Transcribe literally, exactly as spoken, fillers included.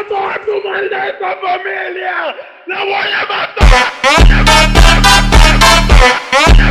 toda tu maldita familia. La voy a matar. La voy a matar. La voy a matar.